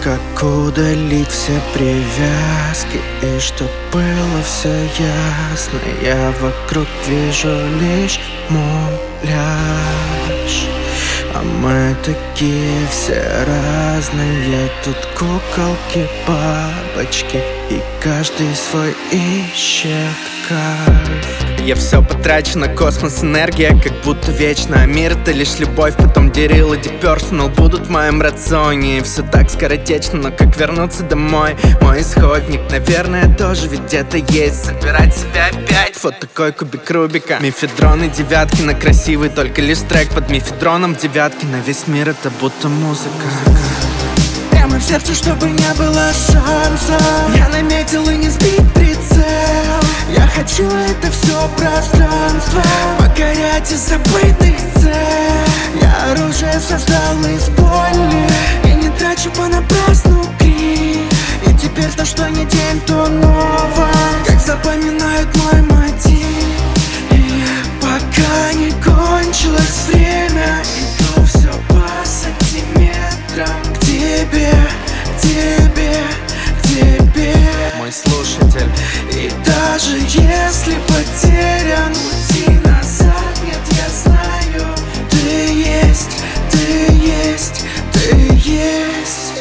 как удалить все привязки, и чтоб было все ясно, я вокруг вижу лишь муляж. А мы такие все разные, тут куколки, бабочки, и каждый свой ищет кайф. Я все потрачу на космос, энергия как будто вечна. А мир это лишь любовь, потом дерил и деперсонал будут в моем рационе. И все так скоротечно, но как вернуться домой? Мой исходник, наверное, тоже ведь где-то есть. Собирать себя опять, вот такой кубик Рубика. Мефедрон и девятки на красивый, только лишь трек под мефедроном девятки. На весь мир это будто музыка. Прямо в сердце, чтобы не было шанса, я наметил и не сбить прицел. Я хочу это все пространство покорять и забытых цель. Я оружие создал из боли и не трачу понапрасну крик. И теперь то, что не день, то ново, как запоминают мой мотив. И пока не кончилось время, иду все по сантиметрам к тебе, к тебе, к тебе, мой слушатель. И даже если потерян, уйти назад нет, я знаю. Ты есть, ты есть, ты есть.